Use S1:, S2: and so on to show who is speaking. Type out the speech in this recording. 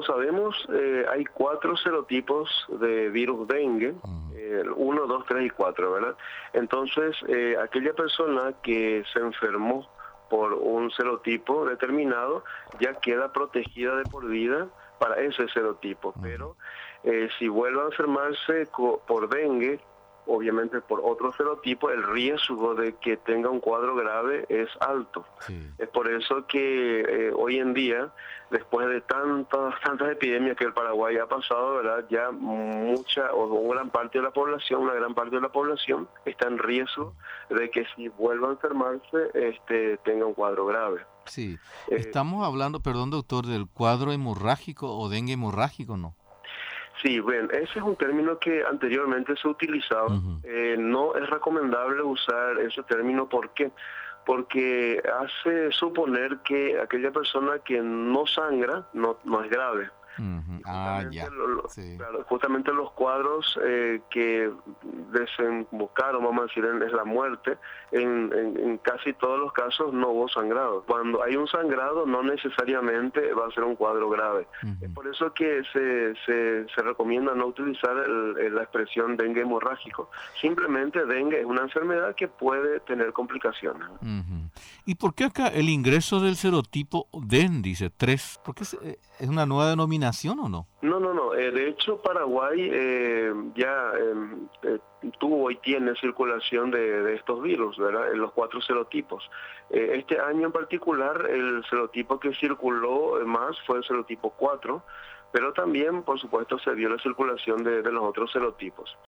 S1: sabemos, hay 4 serotipos de virus dengue, 1, 2, 3 y 4, ¿verdad? Entonces, aquella persona que se enfermó por un serotipo determinado ya queda protegida de por vida para ese serotipo, pero si vuelve a enfermarse por dengue, obviamente por otro serotipo, el riesgo de que tenga un cuadro grave es alto.
S2: Sí.
S1: Es por eso que hoy en día, después de tantas epidemias que el Paraguay ha pasado, ¿verdad? Ya mucha o una gran parte de la población está en riesgo de que si vuelva a enfermarse, tenga un cuadro grave.
S2: Sí.
S1: Eh,
S2: Estamos hablando, perdón, doctor, del cuadro hemorrágico o dengue hemorrágico, ¿no?
S1: Sí, bueno, ese es un término que anteriormente se utilizaba.
S2: Ujú.
S1: No es recomendable usar ese término. ¿Por qué? Porque hace suponer que aquella persona que no sangra no es grave.
S2: Ujú.
S1: Y
S2: Ah,
S1: justamente,
S2: ya. Sí.
S1: claro, justamente los cuadros que desembocaron, vamos a decir, es la muerte, en casi todos los casos no hubo sangrado. Cuando hay un sangrado, no necesariamente va a ser un cuadro grave. Es
S2: Ujú.
S1: por eso que se recomienda no utilizar la expresión dengue hemorrágico. Simplemente dengue es una enfermedad que puede tener complicaciones.
S2: Ujú. ¿Y por qué acá el ingreso del serotipo DEN, dice 3? ¿Por qué es una nueva denominación o no?
S1: No, no, no. De hecho, Paraguay ya tuvo y tiene circulación de estos virus, ¿verdad? En los 4 serotipos. Este año en particular, el serotipo que circuló más fue el serotipo 4, pero también, por supuesto, se vio la circulación de los otros serotipos.